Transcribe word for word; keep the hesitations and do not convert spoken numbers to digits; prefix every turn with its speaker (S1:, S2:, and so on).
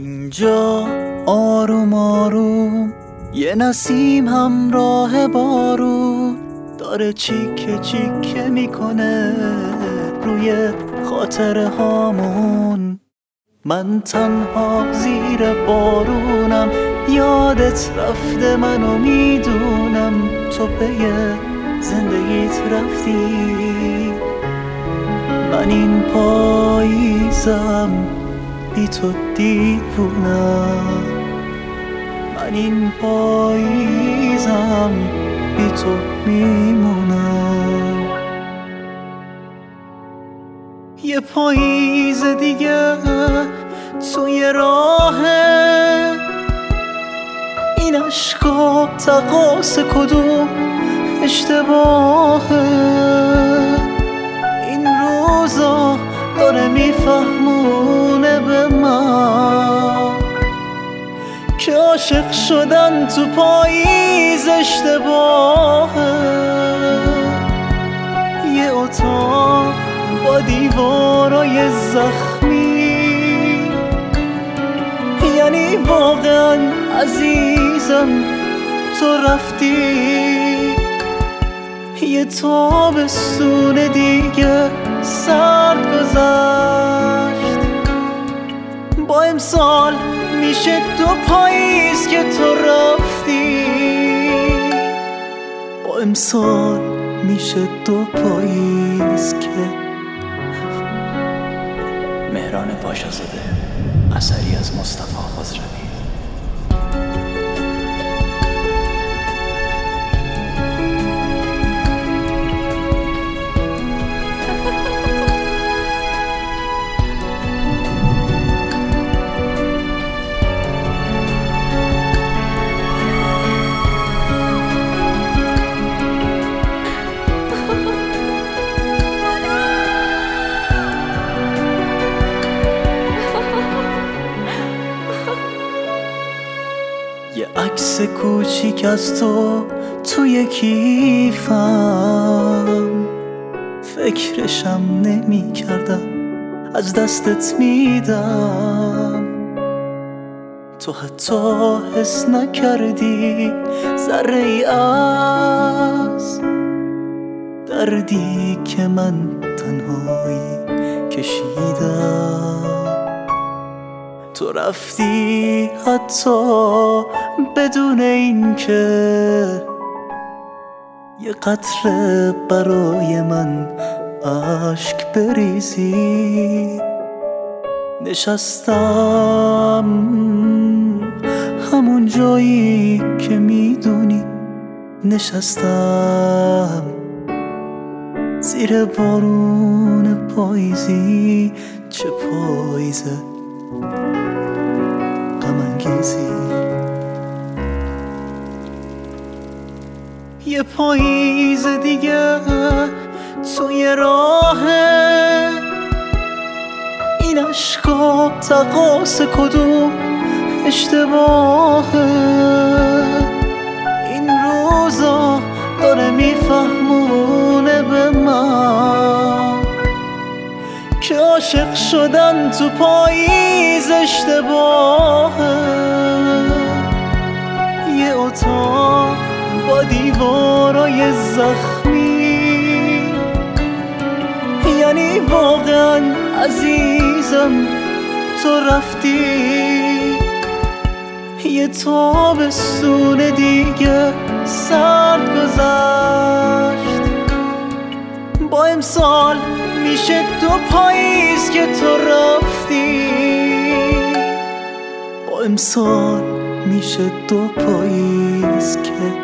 S1: اینجا آروم آروم یه نسیم همراه بارون داره چیکه چیکه میکنه روی خاطره هامون. من تنها زیر بارونم، یادت رفته منو میدونم، تو پی زندگیت رفتی. من این پاییزم بی تو دیوونم، من این پاییزم بی تو میمونم. یه پاییز دیگه توی راهه، این عشقا تقاس کدوم اشتباهه. این روزا داره میفهمونه به من که عاشق شدن تو پاییز اشتباهه. یه اتاق با دیوارای زخمی، یعنی واقعا عزیزم تو رفتی. یه تابستون دیگه سرد گذشت، با امسال میشه دو پاییز که تو رفتی. با امسال میشه دو پاییز که
S2: مهران پاشازاده، اثری از مصطفی خسروی.
S1: یه عکس کوچیک از تو توی کیفم، فکرشم نمی کردم از دستت میدم. تو حتی حس نکردی ذره ای از دردی که من تنهایی کشیدم. تو رفتی حتی بدون این که یه قطره برای من اشک بریزی. نشستم همون جایی که میدونی، نشستم زیر بارون پاییزی. چه پاییزه غم انگیزی. یه پاییز دیگه توی راهه، این عشقا تقاس کدوم اشتباهه. این روزا داره میفهمونه به من که عاشق شدن تو پاییز اشتباهه. یه اتاق با دیوارای زخمی، یعنی واقعا عزیزم تو رفتی. یه تابستون دیگه سرد گذشت، با امسال میشه دو پاییز که تو رفتی. با امسال میشه دو پاییز که